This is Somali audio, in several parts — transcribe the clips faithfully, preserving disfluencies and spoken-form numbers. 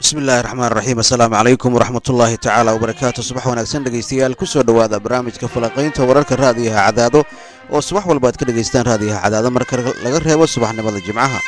بسم الله الرحمن الرحيم السلام عليكم ورحمة الله تعالى وبركاته صباح وناكسن dhegeystayaal ku soo dhawaada barnaamijka falaqaynta wararka raadiyaha cadaado oo subax walba aad ka dhageystaan raadiyaha cadaado marka laga reebo subaxnimada jimcaha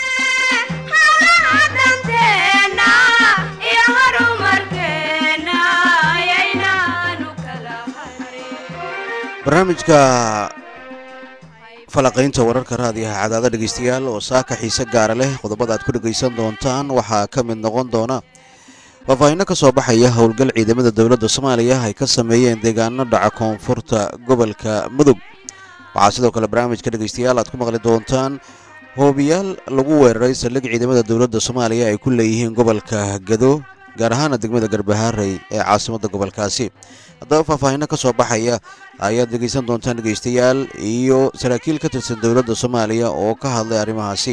barnaamijka falaqaynta wararka raadiyaha cadaado dhegeystayaal oo saaka xiise gaar leh qodobada aad ku dhageysan doontaan waxaa ka mid noqon doona faahfaahinno ka soo baxaya howlgal ciidamada dowladda Soomaaliya ay ka sameeyeen deegaano dhaca koonfurta gobolka Mudug waxaa sidoo kale barnaamijka dhageystayaal aad ku maqli doontaan hoobiyaal lagu weeraray saldhig ciidamada dowladda Soomaaliya ay ku leeyihiin gobolka Gado gaar ahaan degmada Garbaharey ee caasimadda gobolkaasi haddaba faahfaahinno ka soo baxaya ayaad dhageysan doontaan dhageystayaal iyo saraakiil ka tirsan dowladda Soomaaliya oo ka hadlay arrimahaasi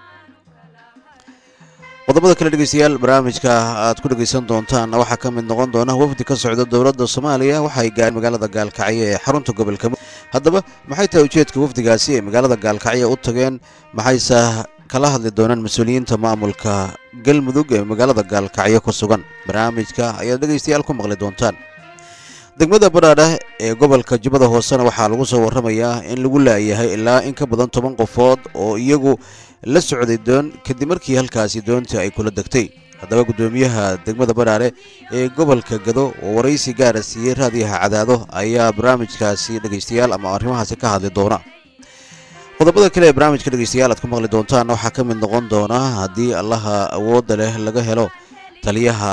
qodobada kale dhageystayaal barnaamijka aad ku dhageysan doontaan waxaa ka mid noqon doona wafdi ka socda dowladda Soomaaliya waxay gaareen magaalada Gaalkacyo ee xarunta gobolka haddaba maxay tahay ujeedka wafdigaasi ee magaalada Gaalkacyo u tageen maxayse kala hadli doonaan mas'uuliyiinta maamulka Galmudug ee magaalada Gaalkacyo ku sugan barnaamijka ayaad dhageystayaal ku maqli doontaan degmada Badhaadhe ee gobolka Jubbada Hoosena waxaa lagu soo waramayaa in lagu laayahay ilaa in ka badan toban qofood oo iyagu la socday doon kadib markii halkaasi doonta ay kula degtay haddaba gudoomiyaha degmada Badhaadhe ee gobolka Gado oo waraysi gaar ah siiyay raadiyaha cadaado ayaa barnaamijkaasi dhageystayaal ama arrimahaasi ka hadli doona qodobada kale ee barnaamijka dhageystayaal aad ku maqli doontaan waxaa ka mid noqon doona haddii allaha awoodda leh laga helo taliyaha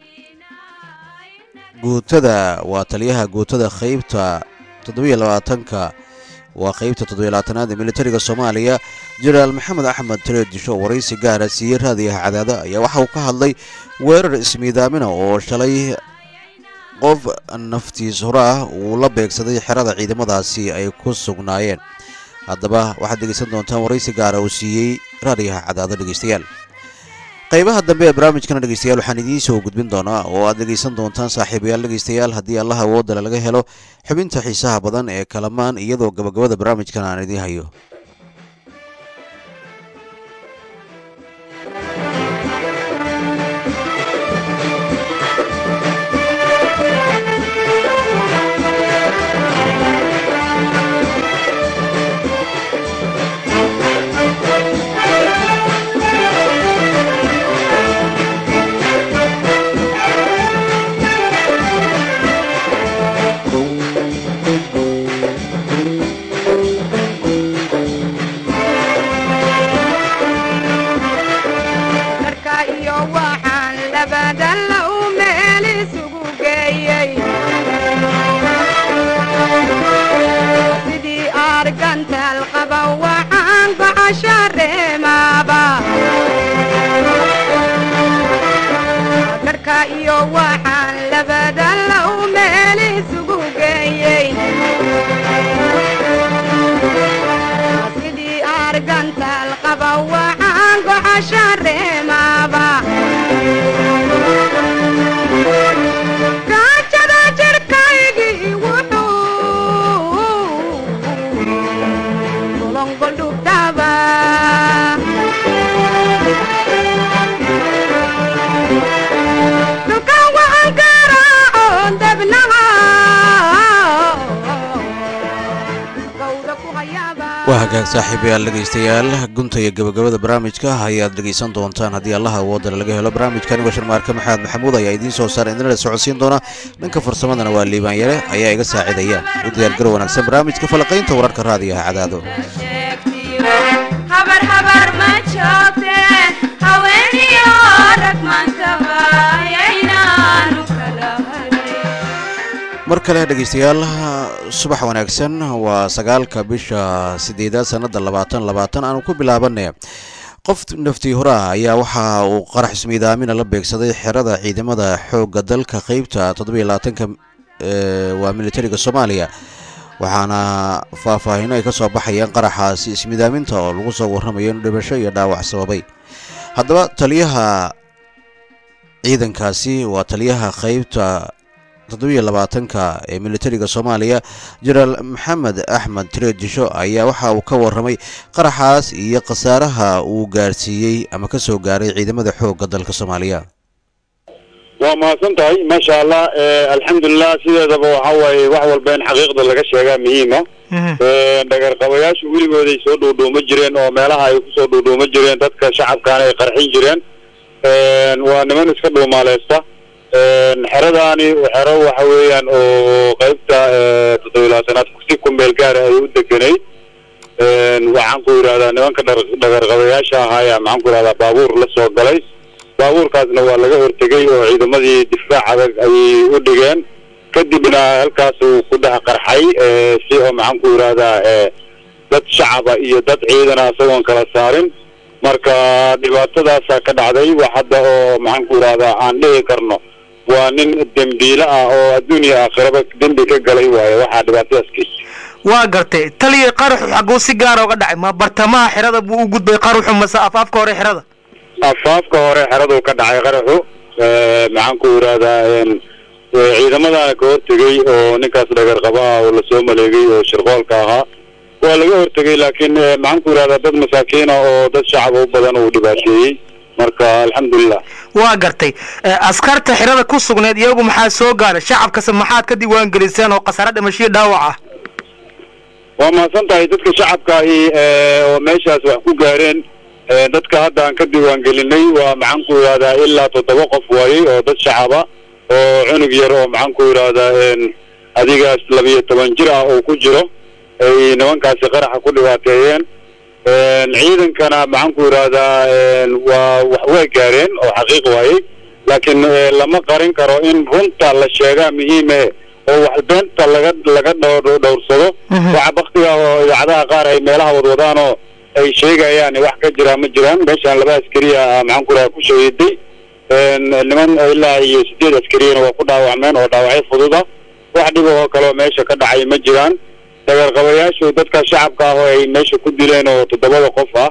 guutada waa taliyaha guutada qaybta toddoba iyo labaatanka waa qaybta toddoba iyo labaatanaad ee militariga Soomaaliya Jeneraal Maxamed Axmed Tireedisho waraysi gaar ah siiyay raadiyaha cadaado ayaa waxa uu ka hadlay weerar ismiidaamina oo shalay qof naftiis hore ah uu la beegsaday xerada ciidamadaasi ay ku sugnaayeen haddaba waxaad dhegeysan doontaan waraysi gaar ah uu siiyey raadiyaha cadaado dhegeystayaal qaybaha dambe ee barnaamijkana dhageystayaal waxaan idiin soo gudbin doonaa oo aad dhageysan doontaan saaxiibayaal dhageystayaal haddii Allah awoodda laga helo xubinta xiisaha badan ee kalamaan iyadoo gabagabada barnaamijkan aan idiin hayo waa hagaag saaxiibayaal dhageystayaal gunta iyo gabagabada barnaamijka ayaad dhageysan doontaan haddii allaha awoodda laga helo barnaamijkan waa Sharmaarka Maxamed Maxamuud ayaa idiin soo saaray idinla socodsiin doona dhanka farsamadana waa Liibaan Yare ayaa iga saacidaya u diyaar garow wanaagsan barnaamijka falaqaynta wararka raadiyaha cadaado habar habar ma joogte haweeniyo rag maantaba ayaynaanu kala mar kale dhageystayaal subax wanaagsan waa sagaalka bisha sideedaad sanada labaatan labaatan aan ku bilaabanay qof naftii hore ayaa waxa uu qarax ismiidaamina la beegsaday xerada ciidamada xoogga dalka qaybta toddoba iyo labaatanka ee waa militariga Soomaaliya waxaana faahfaahin ay ka soo baxayaan qaraxaasi ismiidaaminta oo lagu soo waramayo in dhibasho iyo dhaawac sababay haddaba taliyaha ciidankaasi waa taliyaha qaybta toddoba iyo labaatanka ee militariga Soomaaliya Jeneraal Maxamed Axmed Tireedisho ayaa waxa uu ka waramay qaraxaas iyo khasaaraha uu gaarsiiyay ama ka soo gaaray ciidamada xoogga dalka Soomaaliya وما سنتهي ما شاء الله آه الحمد لله سيدة دبو حواي وحول بين حقيقة لغا شيغا مهمة دغر قبياش وليغودي سو دودوما جيرين oo meelaha ay ku soo duduma jireen dadka shacabka ay qarxin jireen een waa niman iska dhuumaaleysta een xeradaani xero waxa weeyaan oo qaybta toddobaad ku si kumbeel gaar ay u deganay een waxaan ku yiraahdaa nimanka dhagar qabayaasha ahaa maxaan ku yiraahdaa baabuur la soo galay baabuurkaasna waa laga hortagay oo ciidamadii difaac adag ay u dhigeen kadibna halkaas uu ku dhax qarxay ee si oo maxaan ku yiraahdaa ee dad shacab iyo dad ciidan ah soo kala saarin marka dhibaatadaas ka dhacday wax hadda oo maxaan ku yiraahdaa aan dhigi karno waa nin dambiile ah oo adduunka aakhiraba dambi ka galay waaye waxa dhibaatadaas kiis waa gartay taliye qarax xagoo si gaar ah uga dhacay ma bartamaha xirada buu u gudbay qaraxu masa afaafka hore xirada afaafka hore xiradu ka dhacay qaraxu ee maxaan ku yiraahdaa een ciidamada ka hortagay oo ninkaas dhagar qaba oo la soo maleegay oo shirqoolka ahaa waa laga hortagay laakiin maxaan ku yiraahdaa dad masaakiin ah oo dad shacab u badan oo dhibaateeyay marka alxamdulillah waa gartay askarta xirada ku sugneed iyagu maxaa soo gaaray shacabka maxaad ka diiwaan geliseen oo qasar dhimasho dhaawac ah وما سنتهي dadka shacabka ee oo meeshaas wax ku gaareen dadka hadda aan ka diiwaan gelinay waa maxaan ku yiraahdaa ilaa toddoba qof waayay oo dad shacaba oo cunug yar oo maxaan ku yiraahdaa een adigaas laba iyo toban jir ah oo ku jiro ay nimankaas qaraxa ku dhibaateeyeen een ciidankana maxaan ku yiraahdaa een waa wax way gaareen oo xaqiiq waayay laakiin lama qarin karo in runta la sheegaa muhiim ah oo wax beenta laga laga dhowrsado waxa waqtiga oo idaacadaha qaar ay meelaha wadwadaan oo ay sheegayaan wax ka jira ma jiraan meeshan laba askari ah maxaan ku raad ku sheegay een niman ilaa iyo sideed askari oo ku dhaawacmeen oo dhaawacay fudud ah wax dhib oo kale meesha ka dhacay ma jiraan dagar qabayaashu dadka shacabka ah oo ay meesha ku dileen oo toddobada qof ah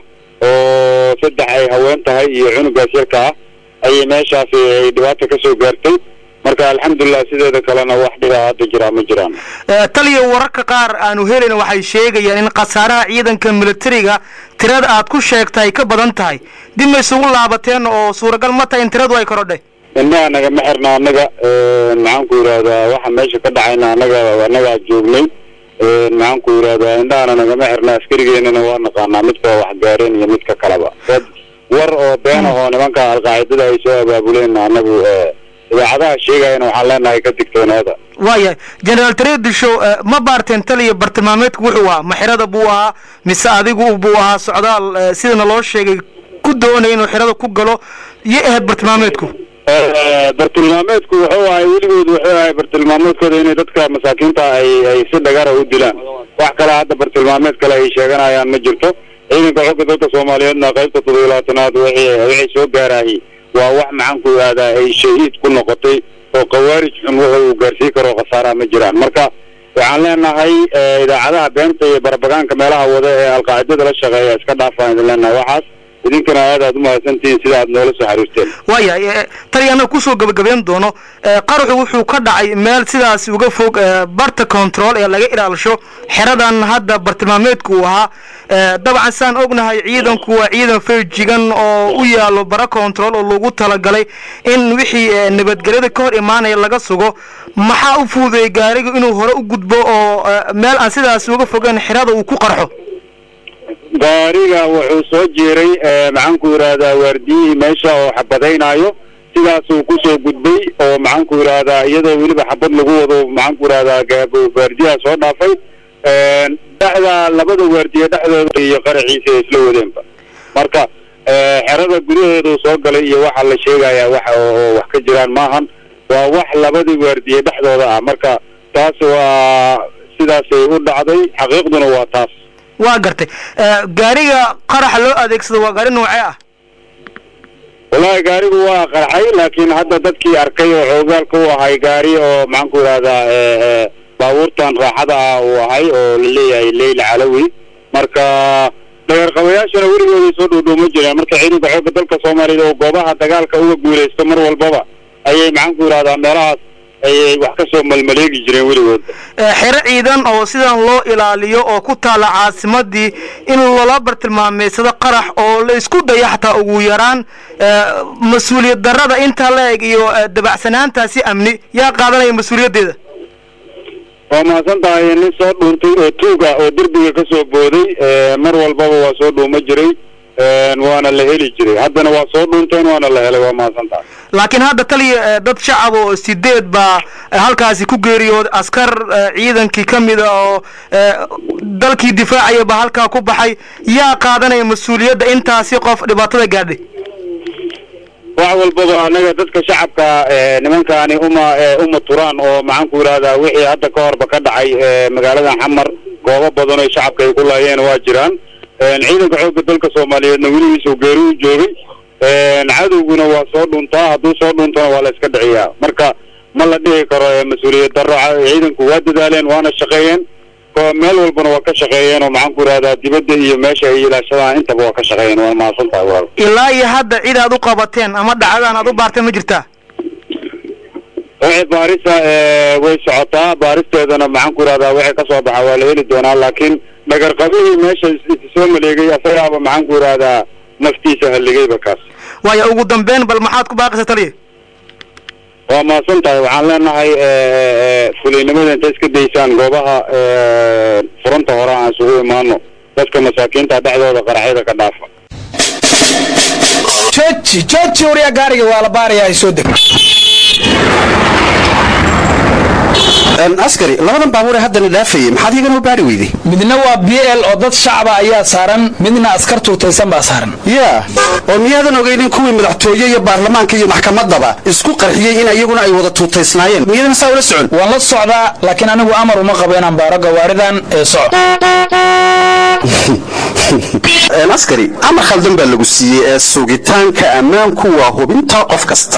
oo saddex ay haween tahay iyo cunugaas yarka ah ay meeshaas ay dhibaato ka soo gaartay marka alxamdulillah sideeda kalena wax dhibaato jira ma jiraan ee taliye wararka qaar aanu helayna waxay sheegayaan in qasaaraha ciidanka militariga tirada aad ku sheegtay ka badan tahay dib ma isugu laabateen oo suuragal ma tahay in tiradu ay korodhay inna naga ma xirna anaga ee maxaan ku yiraahdaa waxa meesha ka dhacayna anaga anaga joognay ee maxaan ku yiraahdaa indhaana naga ma xirna askarigeena waa naqaanaa midka wax gaareen iyo midka kaleba war oo been oo nimanka alqaacida ay soo abaabuleen anagu ee idaacadaha sheegayna waxaan leenahay ka digtoonaada waaya general tradisho ma baarteen taliye bartilmaameedku wuxuu ahaa maxirada buu ahaa mise adigu buu ahaa socdaal sidana loo sheegay ku doonay inuu xirada ku galo iyo ahayd bartilmaameedku bartilmaameedku wuxuu ahaa weligood wuxuu ahaa bartilmaameedkooda inay dadka masaakiinta ay ay si dhagara u dilaan wax kale hadda bartilmaameed kale ay sheeganayaan ma jirto ciidanka xogga dalka Soomaaliyeedna qaybta toddobaad wixii wixii soo gaarayay waa wax maxaan ku yiraahdaa ay shahiid ku noqotay oo qawaarij xun wuxuu gaarsiin karo khasaara ma jiraan marka waxaan leenahay idaacadaha beenta iyo barbagaanka meelaha wada ee alqaacidada la shaqeeya iska dhaafaan leenahay waxaas idinkana aad aad u mahadsantihiin sida aad noola soo xariirteen waaya taliyana ku soo gabagabeyn doono qaraxu wuxuu ka dhacay meel sidaas uga fog barta control ee laga ilaalisho xeradan hadda bartilmaameedku ahaa dabcan saan ognahay ciidanku waa ciidan feejigan oo u yaalo bara control oo lagu talagalay in wixii nabadgelyada ka hor imaanaya laga sugo maxaa u fuuday gaariga inuu hore u gudbo oo meel aan sidaas uga fogaan xerada uu ku qarxo gaariga wuxuu soo jeeray maxaan ku yiraahdaa waardiyihii meesha oo xabadaynayo sidaas uu ku soo gudbay oo maxaan ku yiraahdaa iyadoo weliba xabad lagu wado maxaan ku yiraahdaa waardiyaha soo dhaafay dhaxda labada waardiye dhexdooda iyo qaraxiisa isla wadeenba marka xerada gudaheedu soo galay iyo waxa la sheegayaa waxa oo wax ka jiraan maahan waa wax labada waardiye dhexdooda ah marka taas waa sidaas ay u dhacday xaqiiqduna waa taas waa gartay gaariga qaraxa loo adeegsado waa gaari noocee ah wallahi gaarigu waa qarxay laakiin hadda dadkii arkay oo xoogaalka u ahay gaari oo maxaan ku yiraahdaa ee baabuurtan raaxada ah uu ahay oo la leeyahay Leyla Calawi marka dhagar qabayaashana weligood soo dhuudhuuma jireen marka ciidanka xoogga dalka Soomaaliyeed oo goobaha dagaalka uga guuleysto mar walbaba ayay maxaan ku yiraahdaa meelahaas ayay wax ka soo malmaleegi jireen weligood xero ciidan oo sidan loo ilaaliyo oo ku taala caasimadii in loola bartilmaameysado qarax oo la isku dayo xataa ugu yaraan mas-uuliyad darrada inta la eg iyo dabacsanaantaasi amni yaa qaadanaya mas-uuliyaddeeda waa mahadsan tahay nin soo dhuuntay oo tuuga oo derbiga ka soo booday mar walbaba waa soo dhuuma jiray waana la heli jiray haddana waa soo dhuunteen waana la helay waa mahadsan tahay laakiin hadda taliya dad shacab oo sideed baa halkaasi ku geeriyooday askar ciidankii ka mida oo dalkii difaacaya baa halkaa ku baxay yaa qaadanaya mas-uuliyadda intaasi qof dhibaatada gaadhay wax walbaba anaga dadka shacabka nimankaani uma uma turaan oo maxaan ku yidhahdaa wixii hadda ka horba ka dhacay magaalada xamar goobo badan oo shacabka ay ku laayeen waa jiraan ciidanka xoogga dalka soomaaliyeedna weligiisuu geeri u joogay cadowguna waa soo dhuntaa hadduu soo dhuntana waa la iska dhiciyaa marka ma la dhihi karo mas-uuliyad darro ciidanku waa dadaaleen waana shaqeeyeen meel walbana waa ka shaqeeyeen oo maxaan ku yidhahdaa dibadda iyo meesha ay ilaashadaan intaba waa ka shaqeeyeen waa mahadsan tahay walaal ilaa iyo hadda cid aad u qabateen ama dhacdaan aad u baarteen ma jirtaa waxay baarisa way socotaa baaristeedana maxaan ku yidhahdaa waxay ka soo baxa waa la heli doonaa laakiin dhagarqabihii meesha soo maleegay asagaaba maxaan ku yidhahdaa naftiisa halligayba kaas waayo ugu dambeyn bal maxaad ku baaqaysa taliya waa mahadsan tahay waxaan leenahay fuliynimada intay iska daysaan goobaha furanta hore aan isugu imaano dadka masaakiinta dhexdooda qaraxyada ka dhaafa joji joji wariya gaariga waa la baarayaa soo deg askari labadan baabuur ee haddana dhaafayay maxaad iyagana u baari weyday midna waa b l oo dad shacaba ayaa saaran midna askar tuutaysan baa saaran yaa oo miyaadan ogeynin kuwii madaxtooye iyo baarlamaanka iyo maxkamadaba isku qarxiyey in iyaguna ay wada tuutaysnaayeen miyadan saa ula socon waan la socdaa laakiin anigu amar uma qabo inaan baaro gawaaridan ee soco askari amar khaldan baa lagu siiyey ee sugitaanka ammaanku waa hubinta qof kasta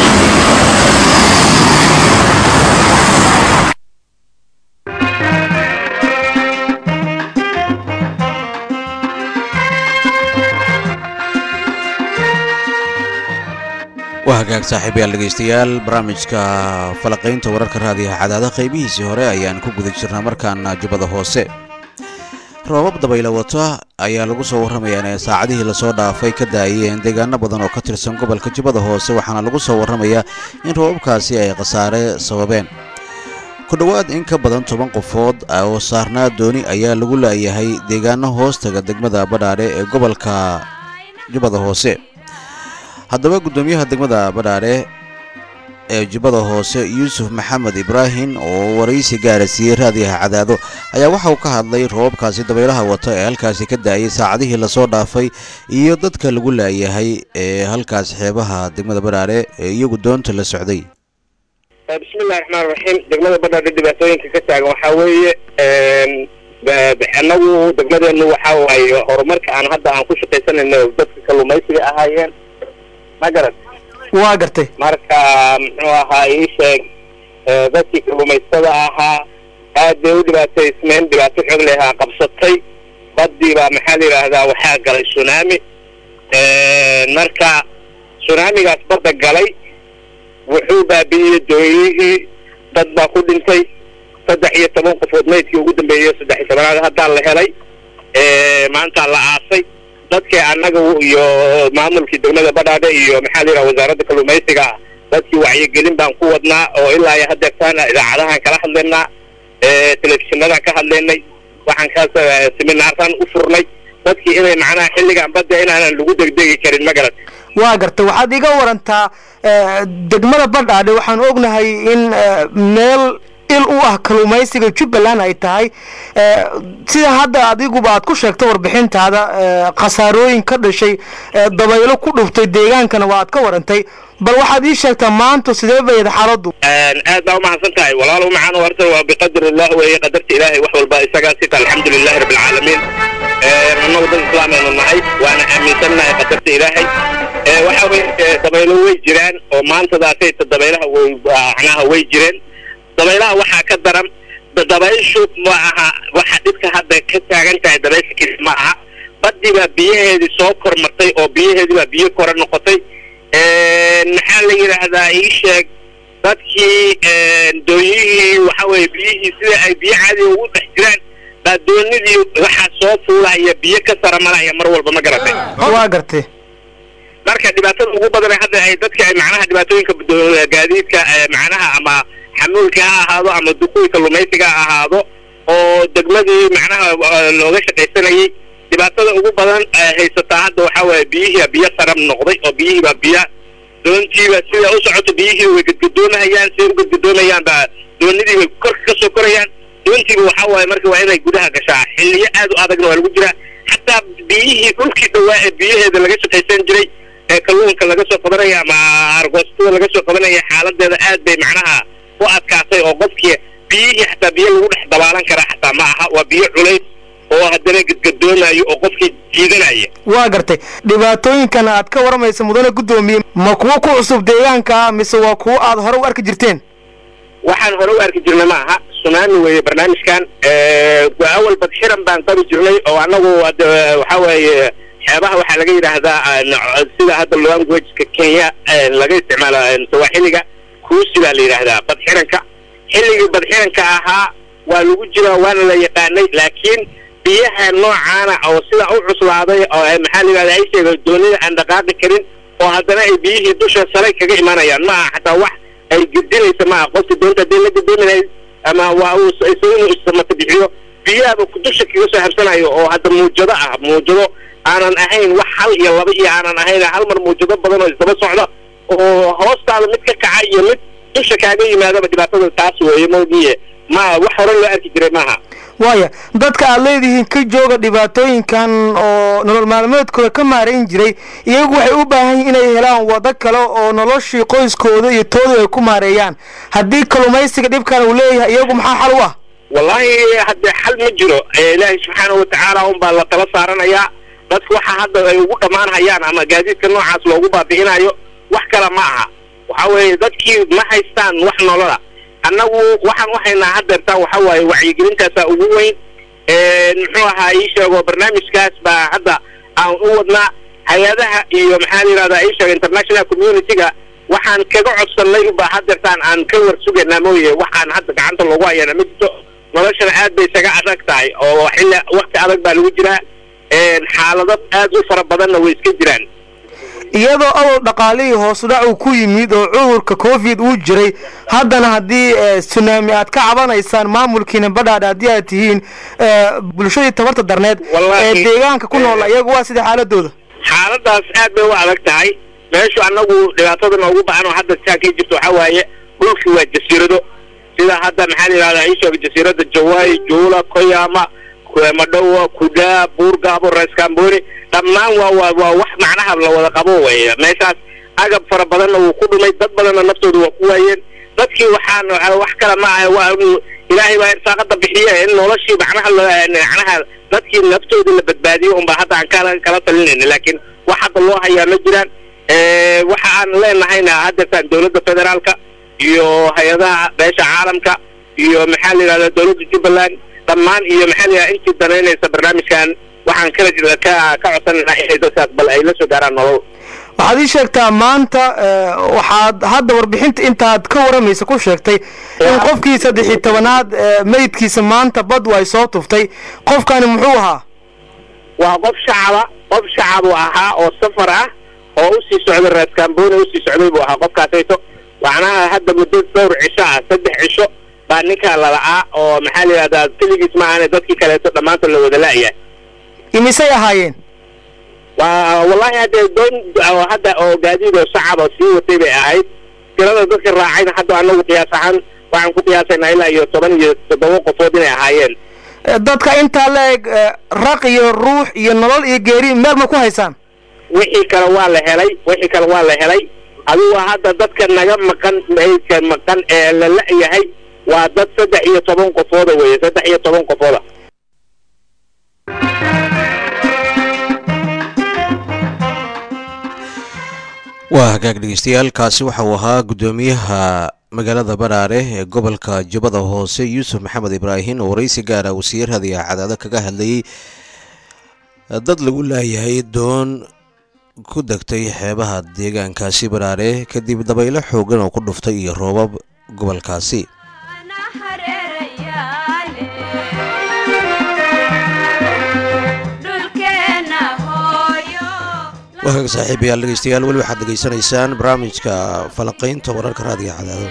waa hagaag saaxiibayaal dhegaystayaal barnaamijka falaqaynta wararka raadiyaha cadaada qaybihiisii hore ayaan ku guda jirnaa markaana jubbada hoose roobab dabaylo wata ayaa lagu soo warramayaa inay saacadihii lasoo dhaafay ka daayeen deegaano badan oo ka tirsan gobolka jubbada hoose waxaana lagu soo warramayaa in roobabkaasi ay khasaare sababeen ku dhowaad in ka badan toban qofood oo saarnaa dooni ayaa lagu laayahay deegaano hoostaga degmada badhaadhe ee gobolka jubbada hoose haddaba guddoomiyaha degmada badhaadhe ee jubbada hoose yuusuf maxamed ibraahim oo waraysi gaara siiyey raadiyaha cadaado ayaa waxa uu ka hadlay roobabkaasi dabaylaha wata ee halkaasi ka daayay saacadihii lasoo dhaafay iyo dadka lagu laayahay ee halkaas xeebaha degmada badhaadhe ee iyagu doonta la socday bismillahi raxmaan raxiim degmada badhaadhe dhibaatooyinka ka taagan waxaa weeye anagu degmadeenu waxaa waaye horumarka aan hadda aan ku shaqaysanayno dadka kalluumaysiga ahaayeen ma garan waa gartay marka muxuu ahaa ii sheeg dadkii kalluumaystada ahaa aad bay u dhibaataysmeen dhibaato xoog lehaa qabsatay badii baa maxaa la yidhaahdaa waxaa galay tsunami marka tsunamigaas badda galay wuxuu baabi'iyey dooyihii dad baa ku dhintay saddex iyo toban qofood maydkii ugu dambeeyey saddex iyo tobanaad haddaa la helay maanta la aasay dadkii annaga iyo maamulkii degmada badhaadhe iyo maxaa la yidhaha wasaaradda kalluumaysiga dadkii wacyigelin baan ku wadnaa oo ilaa iyo haddeertaana idaacadahaan kala hadlaynaa telefishinadaan ka hadlaynay waxaan kaas seminaaraan u furnay dadkii inay macnaha xilligan badda inaanan lagu degdegi karin ma garat waa gartay waxaad iga warantaa degmada badhaadhe waxaan ognahay in meel il u ah kalluumaysiga jubbaland ay tahay sida hadda adiguba aad ku sheegto warbixintaada khasaarooyin ka dhashay dabaylo ku dhuftay deegaankana waa aad ka warantay bal waxaad ii sheegtaa maanta sidee bayda xaaladdu aad baa umahadsan tahay walaalo macaan horta waa biqadar illah weeye qadarta ilaahay wax walba isagaa sita alxamdulilahi rabbi alcaalamiin annagu dad islaameynu nahay waana aaminsannahay qadarta ilaahay waxa weye dabaylo way jiraan oo maantadaasay dabaylaha way macnaha way jireen dabaylaha waxaa ka daran dabayshu ma aha waxa dhibka hadda ka taagan tahay dabaysha keli ma aha badii baa biyaheedii soo kormartay oo biyaheedii baa biyo kore noqotay maxaa la yidhaahdaa ii sheeg dadkii dooyihii waxa weeye biyihii sida ay biyo caadi ugu dhex jiraan baa doonidii waxaa soo fuulaya biyo ka sara malaya mar walba ma garatay waa gartay marka dhibaatada ugu badan hadda ay dadka ay macnaha dhibaatooyinka gaadiidka macnaha ama xamuulka ha ahaado ama dukuulka lumaysiga ha ahaado oo degmadii macnaha looga shaqaysanayay dhibaatada ugu badan haysataa hadda waxa weeye biyihii biyo saram noqday oo biyihii baa biyo doontiiba sida u socoto biyihii way gadgadoomayaan si u gadgadoomayaan baa doonidii way kor ka soo korayaan doontiiba waxa waaye marka waa inay gudaha gashaa xilliyo aad u adagna waa lagu jiraa xataa biyihii dhulkii dhawaa ee biyaheeda laga shaqaysan jiray ee kalluunka laga soo qabanaya ama argoostada laga soo qabanaya xaaladeeda aad bay macnaha u adkaatay oo qofkii biyihii xataa biyo lagu dhex dabaalan karaa xataa ma aha waa biyo culays oo haddana gadgadoonayo oo qofkii jiidanaya waa gartay dhibaatooyinkan aad ka waramaysa mudane guddoomiye ma kuwo ku cusub deegaanka mise waa kuwo aad hore u arki jirteen waxaan hore u arki jirnay ma aha tsunami weeye barnaamijkan awal badxiran baan qabi jirnay oo annagu waxa weeye xeebaha waxaa laga yidhaahdaa sida hadda languageka kenya laga isticmaalo sawaaxiliga kuusi baa la yidhaahdaa badxiranka xilligii badxiranka ahaa waa lagu jiraa waana la yaqaanay laakiin biyaha noocaana oo sida u cuslaaday oo maxaa la yidhahdaa ay sheegay doonida aan dhaqaaqi karin oo haddana ay biyihii dusha sare kaga imanayaan ma aha xataa wax ay gudinaysa ma aha qofka doonta haddii la gudoominayo ama waa uu isaguna istamata bixiyo biyaaba dusha kaga soo habsanayo oo hadda muujado ah muujado aanan ahayn wax hal iyo laba iyo aanan ahayn hal mar muujado badan oo isdaba socda oo hoostaada mid ka kaca iyo mid dusha kaaga yimaadaba dhibaatada taas weeye moogiye ma wax hore loo arki jiray maaha waaya dadka aad leedihiin ka jooga dhibaatooyinkan oo nolol maalmeedkooda ka maarayn jiray iyagu waxay u baahan yihiin inay helaan wado kale oo noloshii qoyskooda iyo tooda ay ku maareeyaan haddii kalluumaysiga dhibkan uu leeyahay iyagu maxaa xal u ah wallahi hadde xal ma jiro ilaahay subxaanahu watacaala un baa la tala saaranayaa dadku waxa hadda ay ugu dhammaan hayaan ama gaadiidka noocaas loogu baabi'inayo wax kale ma aha waxa weeye dadkii ma haystaan wax nolola annagu waxaan u haynaa haddeertaan waxa waaye wacyigelintaasaa ugu weyn muxuu ahaa ii sheego barnaamijkaas baa hadda aan u wadnaa hay-adaha iyo maxaa la yidhahdaa ii sheego international community-ga waxaan kaga codsannay ba haddeertaan aan ka war sugaynaa mooye waxaan hadda gacanta loogu hayana ma jirto noloshana aad bay isaga adag tahay oo xilli waqti adag baa lagu jiraa xaalado aad u fara badanna way iska jiraan iyadoo awal dhaqaalihii hoos dhac uu ku yimid oo cudurka covid uu jiray haddana haddii tsunami aad ka cabanaysaan maamulkiina badhaadha haddii aad tihiin bulshadii tabarta darneed ee deegaanka ku nool iyagu waa sida xaaladooda xaaladaas aad bay u adag tahay meeshu annagu dhibaatada noogu bacan oo hadda saa ka jirto waxaa waaye dhulkii waa jasiirado sida hadda maxaa la yidhahdaa ii sheega jasiirada jawaay juula koyama madhowa kudaa buurgaabo reeskamboni dhammaan waa waa waa wax macnaha la wada qabo weeye meeshaas agab fara badanna wuu ku dhumay dad badanna naftooda waa ku waayeen dadkii waxaan wax kale ma aha waa ilaahay baa irsaaqada bixiye in noloshii macnaha macnaha dadkii naftooda la badbaadiyo unbaa hadda aan kala kala talinayna laakiin wax hadda loo hayaa ma jiraan waxa aan leenahayna haddeertaan dowladda federaalka iyo hay-adaha beesha caalamka iyo maxaa la yidhahdaa dowladda jubbaland dhammaan iyo maxaa la yidhahdaa intii danaynaysa barnaamijkan waxaan kala jira ka ka codsanaynaa inay dadkaas bal ay la soo gaaraan nolol waxaad ii sheegtaa maanta waxaad hadda warbixinta intaad ka waramaysa ku sheegtay in qofkii saddex iyo tobanaad meydkiisa maanta badu ay soo tuftay qofkani muxuu ahaa waa qof shacaba qof shacab uu ahaa oo safar ah oo usii socday reeskamboni usii socday buu ahaa qofkaasayto macnaha hadda muddo dhowr cisho ah saddex cisho baa ninkaa lala'aa oo maxaa la yidhahdaa keligiis ma ahane dadkii kaleeto dhammaantood la wada la'yahay imisay ahaayeen waa wallahi hadda doon hadda oo gaadiid oo shacab oo sii watay bay ahayd tirada dadka raacayna hadda anagu qiyaas ahaan waxaan ku qiyaasaynaa ilaa iyo toban iyo toddoba qofood inay ahaayeen dadka intaa la-eg raq iyo ruux iyo nolol iyo geeri meel ma ku haysaan wixii kale waa la helay wixii kale waa la helay adigu hadda dadka naga maqan meydka maqan ee la la-yahay waa dad saddex iyo toban qofooda weeye saddex iyo toban qofooda waa hagaag dhegeystayaal kaasi waxa uu ahaa guddoomiyaha magaalada baraare ee gobolka jubbada hoose yuusuf maxamed ibraahim oo waraysi gaara uu sii raadiya cadaado kaga hadlayay dad lagu laayahay doon ku degtay xeebaha deegaankaasi baraare kadib dabaylo xoogan oo ku dhuftay iyo roobab gobolkaasi. waagaag saaxiibayaal dhegeystayaal weli waxaad degeysanaysaan barnaamijka falaqaynta wararka raadiga cadaado.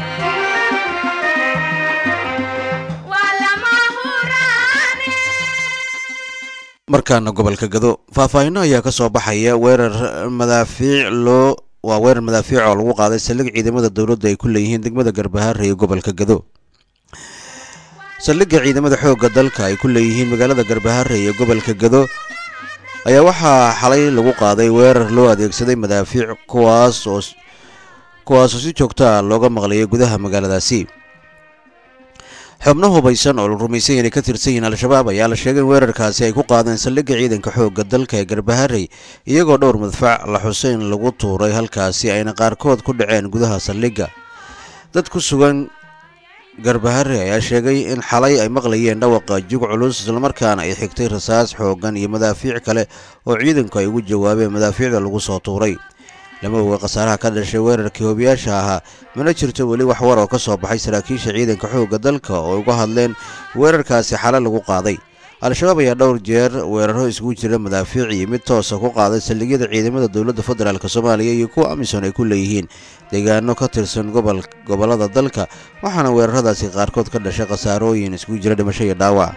markaana gobolka gado faahfaahinno ayaa ka soo baxaya weerar madaafiic loo waa weerar madaafiic oo lagu qaaday saldhig ciidamada dowladda ay ku leeyihiin degmada Garbaharre ee gobolka Gado. saldhigga ciidamada xoogga dalka ay ku leeyihiin magaalada Garbaharre ee gobolka Gado ayaa waxaa xalay lagu qaaday weerar loo adeegsaday madaafiic kuwaas oo kuwaas oo si joogto ah looga maqlayay gudaha magaaladaasi. xubno hubaysan oo la rumaysan inay ka tirsan yihiin al-shabaab ayaa la sheegay in weerarkaasi ay ku qaadeen saldhigga ciidanka xoogga dalka ee Garbaharre iyagoo dhowr madfac la xusay in lagu tuuray halkaasi ayna qaarkood ku dhaceen gudaha saldhigga. dad ku sugan Garbaharre ayaa sheegay in xalay ay maqlayeen dhawaqa jug culus islamarkaana ay xigtay rasaas xoogan iyo madaafiic kale oo ciidanku ay ugu jawaabeen madaafiicda lagu soo tuuray. lama oga khasaaraha ka dhashay weerarkii hoobiyaasha ahaa mana jirto weli wax war oo ka soo baxay saraakiisha ciidanka xoogga dalka oo uga hadleen weerarkaasi xalay lagu qaaday. al-shabaab ayaa dhowr jeer weeraro isugu jira madaafiic iyo mid toosa ku qaaday saldhigyada ciidamada dowladda federaalk Soomaaliya iyo kuwa amisom ay ku leeyihiin deegaano ka tirsan gobol gobolada dalka waxaana weeraradaasi qaarkood ka dhashay khasaarooyin isugu jira dhimasho iyo dhaawac.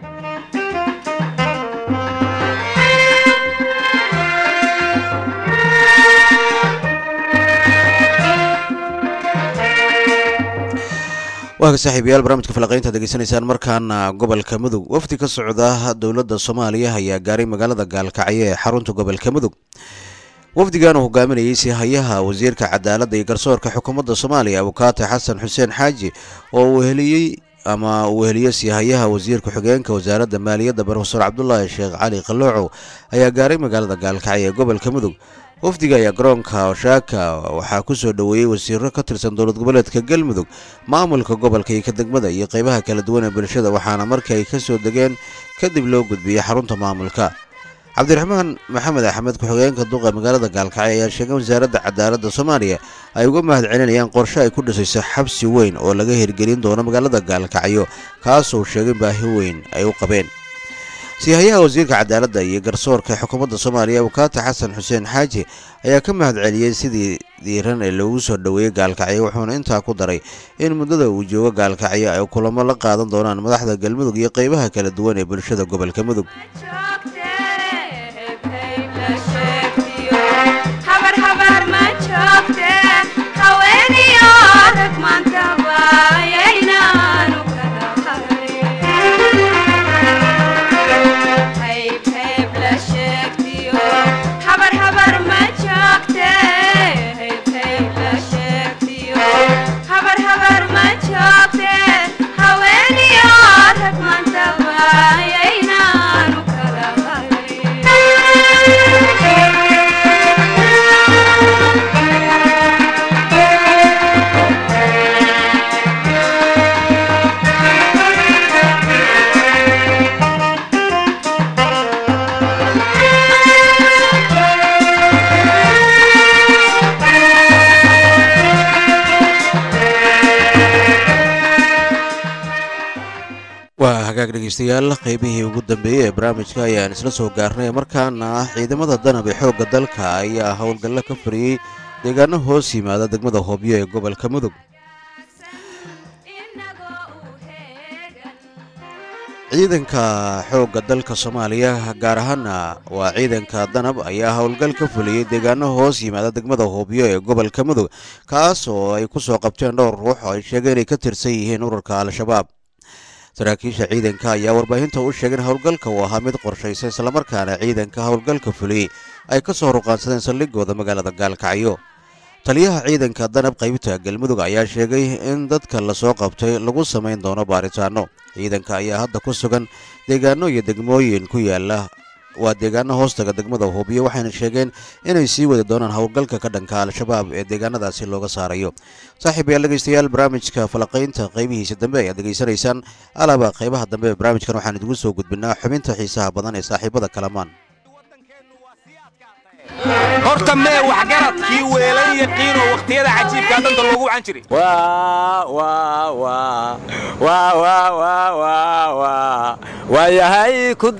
waa saaxiibayaal barnaamijka falaqaynta degeysanaysaan markaana gobolka Mudug wafdi ka socda dowladda Soomaaliya ayaa gaaray magaalada Gaalkacyo ee xarunta gobolka Mudug. wafdigan uu hogaaminayay sihayaha wasiirka cadaaladda iyo garsoorka xukuumadda Soomaaliya Abukaate Xasan Xuseen Xaaji oo uu heliyay ama uu heliyay sihayaha wasiirka xigeenka wasaaradda maaliyadda Professor Cabdullaahi Sheekh Cali Qalooco ayaa gaaray magaalada Gaalkacyo ee gobolka Mudug. wafdiga ayaa garoonka Oshaaka waxaa ku soo dhaweeyay wasiirro ka tirsan dowlad goboleedka Galmudug, maamulka gobolka iyo degmada iyo qaybaha kala duwan ee bulshada waxaana markii ay ka soo degeen kadib loo gudbiyay xarunta maamulka. Cabdiraxmaan Maxamed Axmed ku-xigeenka duqa magaalada Gaalkacyo ayaa sheegay wasaaradda cadaaladda Soomaaliya ay uga mahadcelinayaan qorshe ay ku dhisayso xabsi weyn oo laga hirgelin doono magaalada Gaalkacyo kaasoo sheegay baahi weyn ay u qabeen. sihayaha wasiirka cadaaladda iyo garsoorka xukuumadda Soomaaliya Abukaate Xasan Xuseen Xaaji ayaa ka mahadceliyay sidii diiran ee loogu soo dhaweeyay Gaalkacyo wuxuuna intaa ku daray in muddada uu joogo Gaalkacyo ay kulamo la qaadan doonaan madaxda Galmudug iyo qaybaha kala duwan ee bulshada gobolka Mudug. hagaag dhegeystayaal qaybihii ugu dambeeyay ee barnaamijka ayaan isla soo gaarnay markaana ciidamada danab ee xoogga dalka ayaa howlgallo ka fariyay deegaano hoos yimaada degmada Hoobyo ee gobolka Mudug. ciidanka xoogga dalka Soomaaliya gaar ahaan waa ciidanka danab ayaa howlgal ka fuliyay deegaano hoos yimaada degmada Hoobyo ee gobolka Mudug kaas oo ay ku soo qabteen dhowr ruux oo ay sheegeen inay ka tirsan yihiin ururka al-shabaab. saraakiisha ciidanka ayaa warbaahinta u sheegay in howlgalka uu ahaa mid qorshaysan isla markaana ciidanka howlgalka fuliyay ay ka soo ruqaansadeen saldhigooda magaalada Gaalkacyo. taliyaha ciidanka danab qaybta Galmudug ayaa sheegay in dadka la soo qabtay lagu sameyn doono baaritaano. ciidanka ayaa hadda ku sugan deegaano iyo degmooyin ku yaala waa deegaano hoostaga degmada Hoobyo waxayna sheegeen inay sii wadi doonaan howlgalka ka dhanka al-shabaab ee deegaanadaasi looga saarayo. saaxiibayaal dhegeystayaal barnaamijka falaqaynta qaybihiisa dambe ayaad degeysanaysaan alaba qaybaha dambe ee barnaamijkan waxaan idigu soo gudbinaa xubinta xiisaha badan ee saaxiibada kalamaan. horta mee wax garadkii weelan yaqiino waqtiyada cajiibka danta loogu wacan jiray waa waa waa waa waa waa waa waa waayahay ku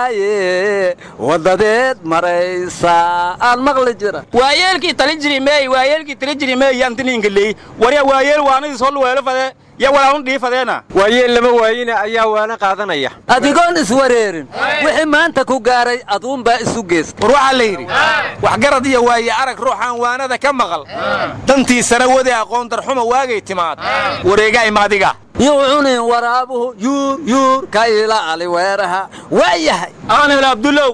daaye wadadeed maraysa aan maqli jira waayeelkii talin jiray mee waayeelkii talin jiray mee yantininka leey wariya waayeel waanadii soo weelo fade ya walaalun dhiifadeena waayeel lama waayina ayaa waana qaadanaya adigoon iswareerin wixii maanta ku gaaray aduun baa isu gees war waxa la yiri wax garad iyo waaye arag ruuxan waanada ka maqal dantiisana wadi aqoon darxuma waagay timaad wareega imaadiga yuunin waraabuhu yuur yuur ka ila ali weeraha waayahay aanel abdullaw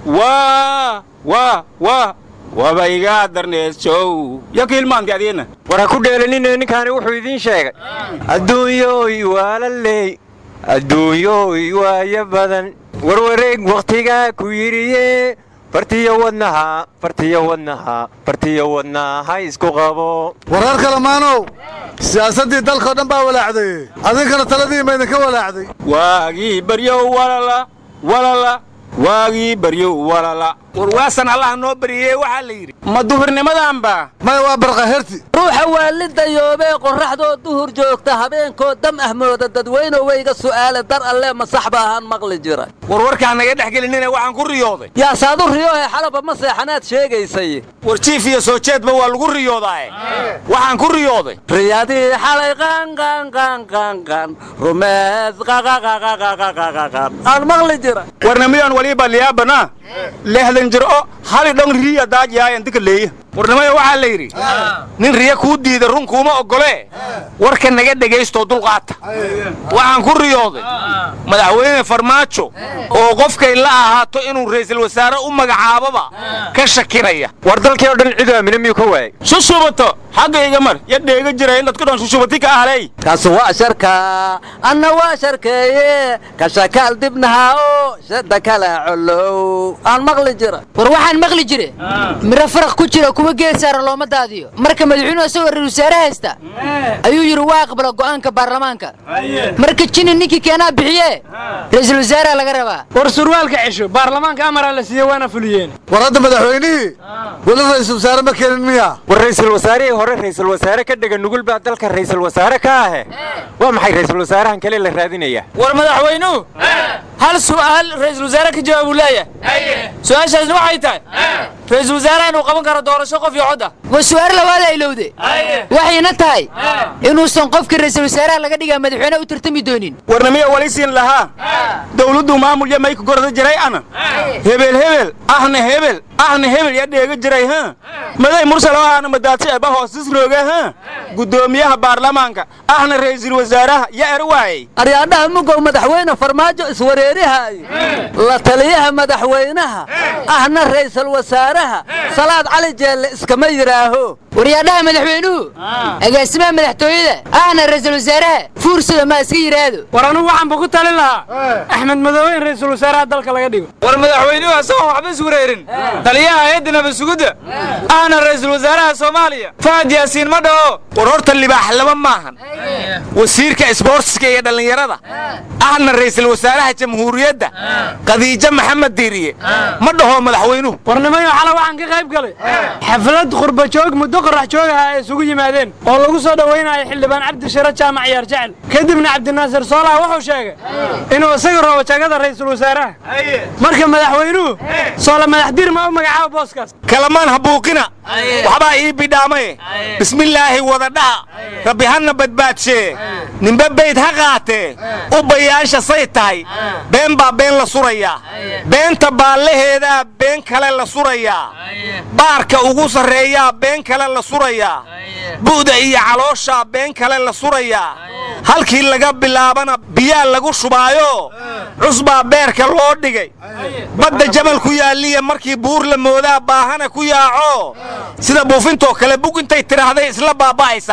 waa waa waa wabayga darnees show yakil maanti adeena wara ku dheelanin ninkaani wuxuu idin sheegay adduunyoy waalaley adduunyoy waaya badan warwareeg waqtiga ku yiriye fartiyo wadnaha fartiyo wadnaha fartiyo wadnaha isku qabo warar kale maanow siyaasadii dalka dhan baa walaacday adinkana taladii ma idinka walaacday waagii baryo walala walala waagii baryo walala warwaasan allah noo bariyay waxa la yiri ma duhurnimadaan ba ma waa barqaherti ruuxa waalida yoobe qorraxdoo duhur joogta habeenkoo dam ahmooda dadweyne wayga su'aale dar alle ma sax baahan maqli jira warwarka naga dhaxgelinina waxaan ku riyooday yaa saadu riyoohay xalaba ma seexanaad sheegaysay war chief iyo soo jeedba waa lagu riyooday waxaan ku riyooday riyaadii xalay qan qan qan qan qan rumees qaqa qaqa qaqa qaqa aan maqli jira warnamiyan waliba liyaabana lehdan jiro hal dhan riya daaj yaay inta kaleey warnamada waxa la yiri nin riya ku diiday run kuma ogole warka naga dhageysto dulqaata waxaan ku riyooday madaxweyne farmaajo oo qofka ila ahaato inuu ra'iisul wasaare u magacaababa ka shakinaya war dalkii oo dhan cid aamin miyo ka waay sushubato xaqayga mar ya dheega jiray in dadka dhan sushubati ka ahlay kaas waa sharka anna waa sharkeeye ka shakal dibnaha oo shada kala colow aan maqli jira war waxaan maqli jiray mira farq ku jira kuma geesaar looma daadiyo marka madaxweynuhu soo ra'iisul wasaare haysta ayuu yiri waa aqbala go'aanka baarlamaanka marka jini ninkii keenaa bixiye ra'iisul wasaare laga rabaa war surwaalka cisho baarlamaanka amar la siiyay waana fuliyeen war hadda madaxweynihi wala ra'iisul wasaare ma keenin miya war ra'iisul wasaare hore ra'iisul wasaare ka dhagan nugul baa dalka ra'iisul wasaare ka ah waa maxay ra'iisul wasaarahan kale la raadinaya war madaxweynuhu hal su'aal ra'iisul wasaare ka jawaab leeyahay su'aashaas waxay tahay ra'iisul wasaare inuu qaban karo doorasho qof iyo cod ah waa su'aal labaad ay lowde waxayna tahay inuu san qofkii ra'iisul wasaare laga dhigaa madaxweyne u tartami doonin warnamiya walisiin lahaa dawladdu maamul yamay ku gorda jiray ana hebel hebel ahna hebel ahna hebel ya dheega jiray ha maday mursal ahna madaadsi aba hoosis rooga ha gudoomiyaha baarlamaanka ahna ra'iisul wasaaraha ya erwaay aryaadaha mugow madaxweyne farmaajo iswareerihay la taliyaha madaxweynaha ahna ra'iisul wasaaraha salaad cali jeelle iskama yiraaho waryaadaha madaxweynuhu agaasimaha madaxtooyada ahna ra'iisul wasaaraha fuursada ma iska yiraahdo war anu waxaan ku talin lahaa axmed madoobe ra'iisul wasaaraha dalka laga dhigo war madaxweynuhu asoo waxba iswareerin taliyaha hay'adda nabadgelyada ahna ra'iisul wasaaraha Soomaaliya Faad Yaasiin ma dhaho war horta libaax laba maahan wasiirka isboortiska iyo dhalinyarada ahna ra'iisul wasaaraha jamhuuriyadda Khadiija Maxamed Diiriye ma dhaho madaxweynuhu warnamayo xala waxaan ka qayb galay xaflad qurba joog muddo qorax joogaha ay isugu yimaadeen oo lagu soo dhaweynayo xildhibaan Cabdi Shara Jaamac Ciyaar Jecel kadibna Cabdi Naasir Soolaha wuxuu sheegay inuu isaga rabo jagada ra'iisul wasaaraha marka madaxweynuhu Soola madaxdir ma u magacaabo booskaas kalamaan habuuqina waxba ii bidhaamay bismillaahi wada dhaha rabbi hana badbaadshe nimba bayd ha qaate u bayaasha say tahay been baa been la suraya beenta baalaheeda been kale la suraya baarka ugu sareeya been kale la suraya buuda iyo caloosha been kale la suraya halkii laga bilaabana biyaa lagu shubaayo cusbaa beerka loo dhigay badda jabal ku yaaliya markii buur la moodaa baahana ku yaaco sida buufintoo kale bug intay tiraahday isla baaba'aysaa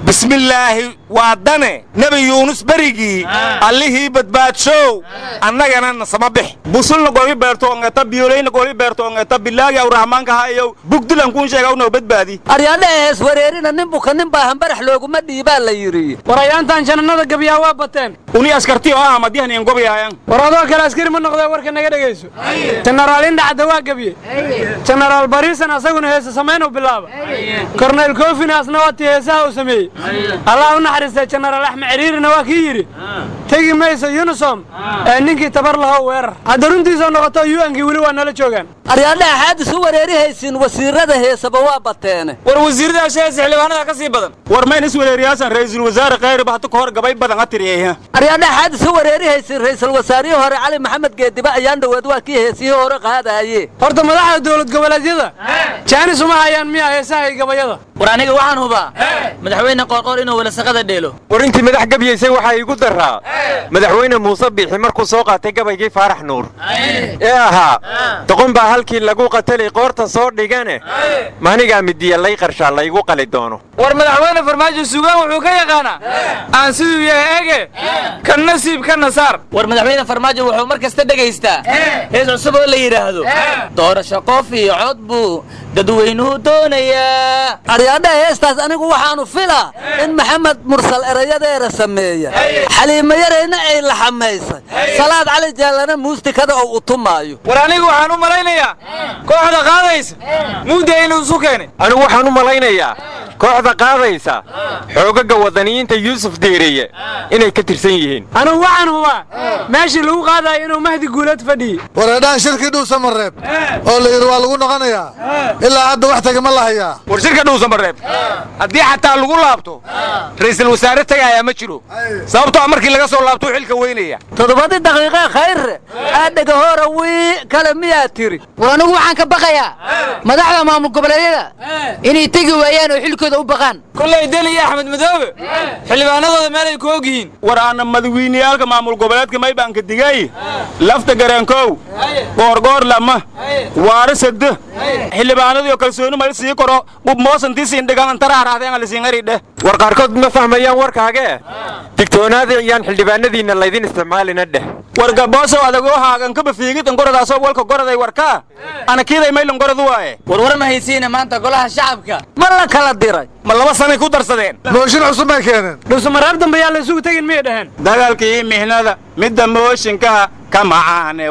bismillaahi waa dane nebi yuunus berigii allihii badbaadshow annagana nasama bix busulna goli beerto ongeta biyoleyna goli beerto ongeta bilaahi aw rahmaanka ha iyo bugdilan kuun sheega unoo badbaadi aryaadhaha hees wareerina nin buka nin baahan barax looguma dhiibaa la yidhi warayaantan jannada gabiyaa waa bateen uni askarti oo ah madihan in gobayaan war adoo kale askari ma noqday warka naga dhageyso jenaraal indhacda waa gabiye jenaraal bariisan asaguna heesa samayn u bilaaba korneyl koofinaasna waa tii heesaha uu sameeyey allah u naxariistay jenaraal axmed ciriirina waa kii yidhi tegi mayso unisom ee ninkii tabar lahow weerar hadda runtiisoo noqoto yuankii weli waa nala joogaan aryaadhaha xaadis u wareerihaysiin wasiirada heesaba waa bateene war wasiirada sheesa xildhibaanada ka sii badan war mayn is wareeriyaasan ra'iisul wasaare khayr bahto ka hor gabay badan atiriyay aryaadhaha xaadis u wareerihaysiin ra'iisul wasaarihii hore cali maxamed geediba ayaan dhawaad waa kii heesihii hore qaadaaye horta madaxda dowlad goboleedyada jaanis uma hayaan miya heesaha iyo gabayada war aniga waxaan hubaa madaxweyne qoorqoor inuu wala saqada dheelo war intii madax gabiyeysay waxaa igu daraa madaxweyne muuse biixi markuu soo qaatay gabaygii faarax nuur ee ahaa doqon baa halkii lagu qatalay qoorta soo dhigane maanigaa midiya lay qarshaa laygu qali doono war madaxweyne farmaajo sugaan wuxuu ka yaqaanaa aan siduu yahay ege ka nasiib ka nasaar war madaxweyne farmaajo wuxuu mar kasta dhegaystaa hees cusub oo la yidhaahdo doorasho qof iyo cod buu dadweynuhu doonayaa aryaadhaha heestaas anigu waxaanu filaa in maxamed mursal erayadeera sameeya xaliimo yarayna ay la xamaysay salaad cali jaallana muustikada oo u tumaayo war anigu waxaan u malaynayaa kooxda qaadaysa muudda inuu isu keenay anigu waxaan u malaynayaa kooxda qaadaysa xoogaga wadaniyiinta yuusuf deeriye inay ka tirsan yihiin anigu waxaan hubaa meeshii lagu qaadayo inuu mahdi guuleed fadhiyey wareedhaan shirkii dhuusamareeb oo la yidhi waa lagu noqonayaa ilaa hadda wax taga ma lahayaa war shirka dhuusamareeb haddii xataa lagu laabto ra'iisul wasaare tagaayaa ma jiro sababtoo markii laga soo laabto xilka weynaya toddobadii daqiiqee khayre aadhaga hore wii kale miyaa tiri war anigu waxaan ka baqayaa madaxda maamul goboleedyada inay tegi waayaan oo xilkooda u baqaan kullay deli iyo axmed madoobe xildhibaanadooda meelay ku og yihiin war aana madaxweyneyaalka maamul goboleedka maybaanka digay lafta garankow goorgoor lama waara sadde xildhibaanadii oo kalsooni mal sii koro qub moosantiisiin dhigan antaraaraadeen alisiin aridhe war qaarkood ma fahmayaan warkaagee digtoonaadii iyaan xildhibaanadiinna laydin isticmaalina dheh war gaboosow adagoo haagan kaba fiigid angoradaasoo walka goraday warkaa anakiiday maylan goradu waaye war war ma haysiina maanta golaha shacabka ma la kala diray ma laba sanay ku darsadeen mooshin cusub may keeneen dhuusamareeb dambe yaa la isugu tegin miyay dhaheen dagaalkii mihnada midda mooshinka ka macaane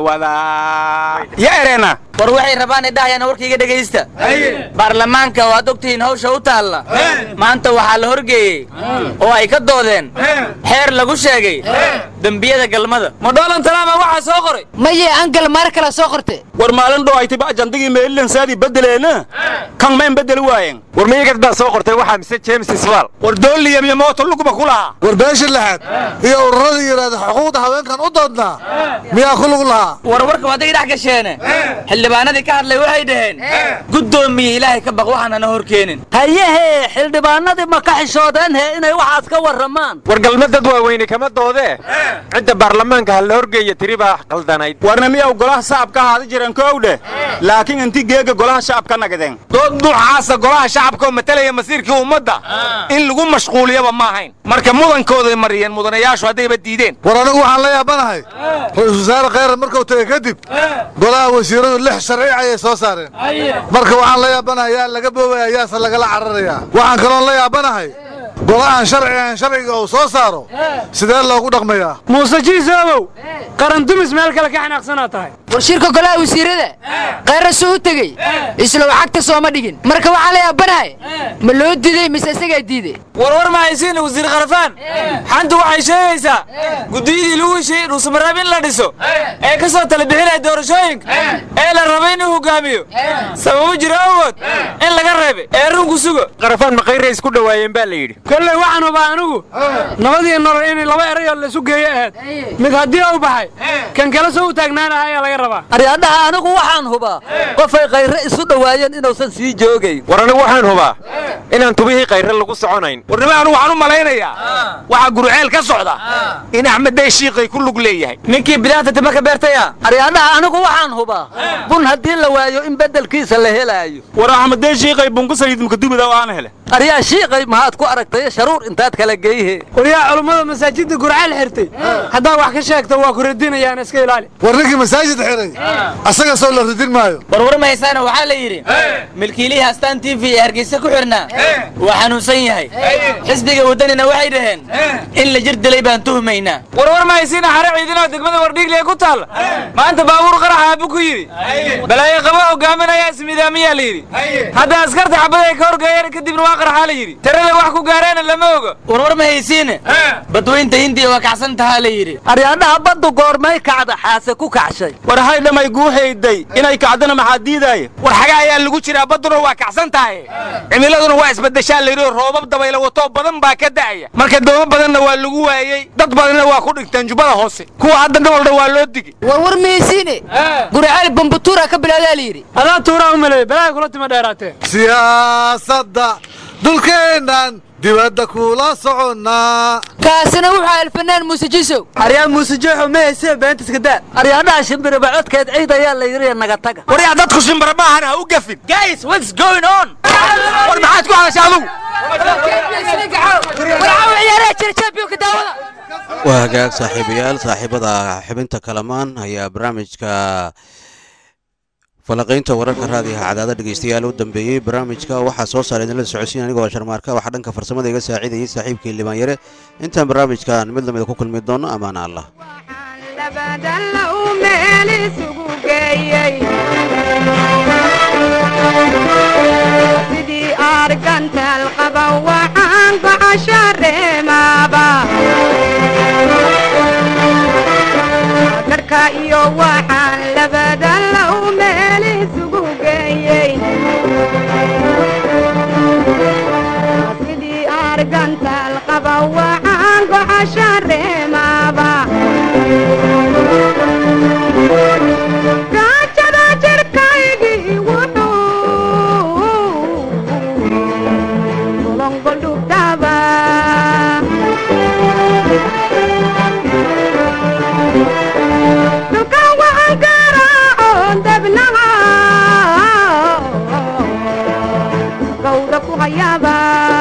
wadaa ya ereena war waxay rabaan idhahayaan warkayga dhegaysta baarlamaanka waad ogtihiin hawsha u taalla maanta waxaa la horgeeyey oo ay ka doodeen xeer lagu sheegay dembiyada galmada ma dhoolan talaama waxaa soo qoray maye angal maar kala soo qorte war maalin dhoo aytiba ajandigii meelilan saadii bedeleena kan mayn bedeli waayeen war miyagad baa soo qortay waxaa mise james iswaal war dooliyam iyo mooto luguba ku lahaa war beesha lixaad iyo ururadii yidhaahda xuquuqda haweenkan u doodnaa miyaa ku lug lahaa war warka waday dhex gasheene xildhibaanadii ka hadlay waxay dhaheen guddoomiye ilaahay ka baq waxaanana hor keenin hayehee xildhibaanadii ma ka xishoodeen he inay waxaas ka warramaan war galmadad waaweyne kama doodee cidda baarlamaanka ha la horgeeya tiri baa qaldanayd warna miyaw golaha shacabka ahaada jireen koowdhe laakiin intii geega golaha shacabka nagadeen dood duucaasa golaha shacabkaoo matalaya masiirkii ummadda in lagu mashquuliyaba ma ahayn marka mudankooday mariyeen mudanayaashu haddayba diideen war anigu waxaan la yaabanahay ra-iisul wasaare khayre markuu tegey kadib golaha wasiiradu lix sharci ayay soo saareen marka waxaan la yaabanahay yaa laga boobaya yaase lagala cararayaa waxaan kaloon la yaabanahay golahan sharcigan sharciga uu soo saaro sidee loogu dhaqmayaa muuse jiisoobow qaran dumis meel kale ka xanaaqsanaa tahay war shirka golaha wasiirada khayre soo u tegey isla lacagta sooma dhigin marka waxaa la yaabanahay ma loo diiday mise isagaa diiday war war ma haysiina wasiir kharafaan xantu waxay sheegaysaa guddiyadii lagu heshiiyey dhuusamareeb in la dhiso ee ka soo tala bixinaya doorashooyinka ee la rabay inuu hogaamiyo sababo jira awood in laga reebay ee runku sugo kharafaan ma khayre isku dhawaayeen baa la yidhi kolley waxaan hubaa anigu nabadiyo nolol inay laba erayoo laysu geeyo ahayd mid haddii u baxay kan kale soo u taagnaanaha ayaa laga rabaa aryaadhaha anigu waxaan hubaa qofay khayre isu dhowaayeen inuusan sii joogayn war anigu waxaan hubaa inaan tubihii khayre lagu soconayn warnima anigu waxaan u malaynayaa waxaa guruceel ka socda in axmed day shiiqay ku lug leeyahay ninkii bidaanta tima ka beertaya aryaadhaha anigu waxaan hubaa bun haddii la waayo in beddelkiisa la helaayo war axmed day shiiqay bunku saliid mukadubida oo aan hele aryaa shiiqay maxaad ku aragtay sharuur intaad kala geeyhe waryaa culummada masaajidda gurcaal xirtay haddaa wax ka sheegta waa ku radinayaan iska ilaali war ninkii masaajid xiray asaga soo la radin maayo warwar mahaysaana waxaa la yidhi milkiilihii astaan t v ee hargeysa ku xirnaa waa xanuunsan yahay xisbiga waddanina waxay dhaheen in la jir dilay baan tuhmaynaa warwar mahaysiina xare ciidinoo degmada wardhiigle ku taal maanta baabuur qarax aabu ku yidhi balaayo qaba hogaaminaya ismidaamiyaa la yidhi hadda askarta xabad ay ka horgeeyeen kadibna waa qaraxaa la yidhi tirada wax ku gaareen lama oga warwar mahaysiine badweynta hindiya waa kacsan tahaa la yidhi aryaadhaha baddu goormay kacda xaase ku kacshay war haydhamay guuhayday inay kacdana maxaa diidaaya war xaga ayaa lagu jiraa badduna waa kacsan tahay cimiladuna waa isbedeshaa la yidhi roobab dabayla wato badan baa ka da'aya marka doomo badanna waa lagu waayey dad badanna waa ku dhigteen jubbada hoose kuwa hadda dhoolna waa loo digi warwar mahaysiine gurcaal bambutuura ka bilaadaa la yidhi adaa tuuraa u maleey balaaga kula tima dheeraatee siyaasadda dhulkeennan dibadda kula soconnaa kaasina wuxuu alfanaan muuse jisow aryaa muuse jeexo mahayse beenta iska daa aryaadhaha shimbiriba codkeed ciid ayaa la yidhi naga taga waryaa dadku shimbira maahan ha u gafin guys what's going on war maxaad ku hadasha adugu waa hagaag saaxiibayaal saaxiibada xibinta kalamaan ayaa barnaamijka falaqaynta wararka raadiyaha cadaada dhegeystayaal u dambeeyey barnaamijka waxaa soo saaray idinla socodsiin anigoo sharmaarka waxaa dhanka farsamada iga saacidayay saaxiibkii limaanyare intaan barnaamijkan mid lamida ku kulmi doono ammaana allah sidii argantal qaba waxaan gocashareemaaba garka iyo waxaan labada low meel isugu geeyey sidii argantal qaba waxaan gocashareemaaba gaajada jirkaygii wuxuu golongoldhubdhaba dukan waan garaaco debnaha gawda ku hayaaba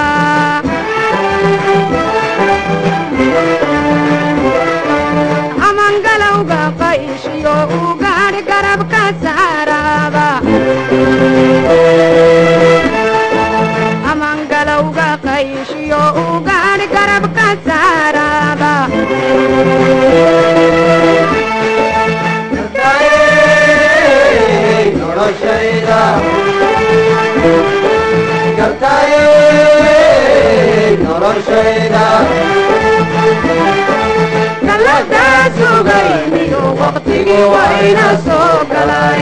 amangalowga qayshiyo u gaadh garabka saaraaba amangalowga qayshiyo u gaadh garabka saaraaba noloshayda noloshayda galadaa sugayniyo waqtigii wayna soo galay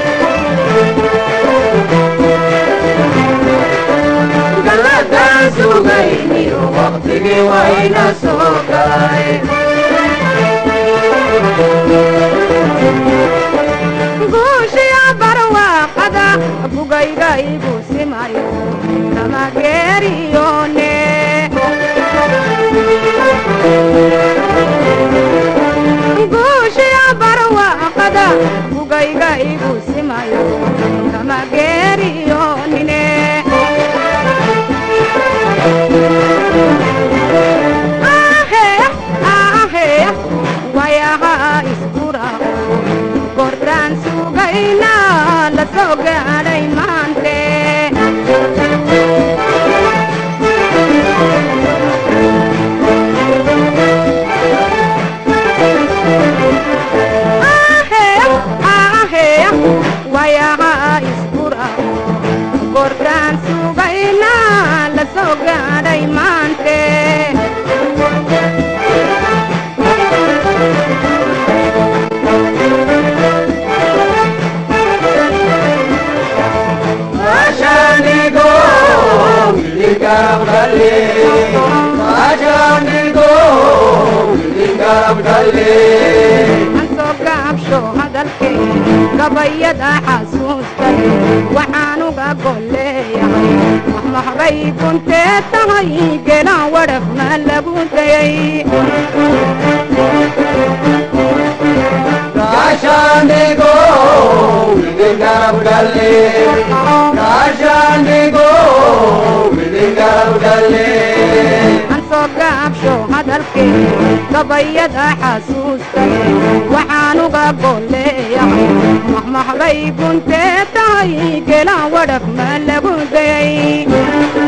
galadaa sugayniyo waqtigii wayna soo galay guushiya barwaaqada bugayga igu simayo namageeriyone guushiya barwaaqada bugayga igu simayo namageeriyonine ahe ahe wayaha iskurao gordaan sugayna la soo gaadhay maante wayaha iskurao gordaan sugayna la soo gaadhay maante Ashanigo, Ligarabdale, Ashanigo, Ligarabdale. Anso gaabsho hadalke, gabayada xasuustay, waxaan uga golleeyahay. Wax mahbay kuntee tahay, geelaan wadhaf ma lagu dayay. Ashanigo, Ligarabdale. Ashanigo, gabayada xasuusta waxaan uga golleeyahay maxmaxbay guntee tahay gelaan wadhaf ma lagu dayay